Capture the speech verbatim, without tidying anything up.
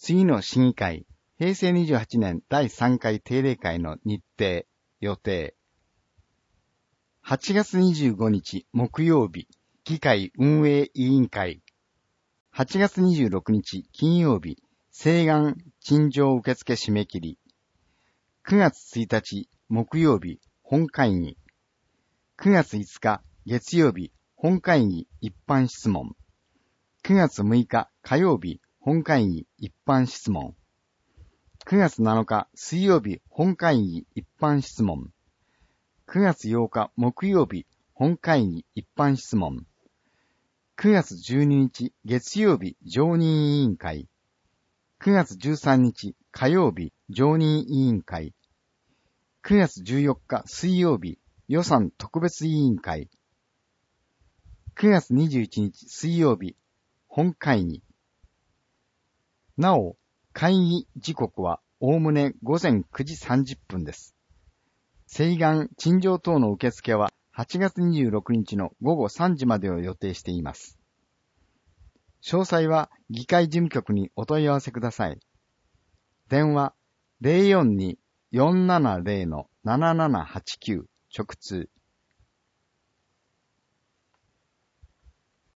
次の市議会、へいせいにじゅうはちねんだいさんかい定例会の日程、予定。はちがつにじゅうごにち木曜日、議会運営委員会。はちがつにじゅうろくにち金曜日、請願陳情受付締め切り。くがつついたち木曜日、本会議。くがついつか月曜日、本会議一般質問。くがつむいか火曜日、本会議一般質問。くがつなのか水曜日、本会議一般質問。くがつようか木曜日、本会議一般質問。くがつじゅうににち月曜日、常任委員会。くがつじゅうさんにち火曜日、常任委員会。くがつじゅうよっか水曜日、予算特別委員会。くがつにじゅういちにち水曜日、本会議。なお、会議時刻はおおむねごぜんくじさんじゅっぷんです。請願、陳情等の受付ははちがつにじゅうろくにちのごごさんじまでを予定しています。詳細は議会事務局にお問い合わせください。電話 ゼロよんに よんななゼロ なななはちきゅう 直通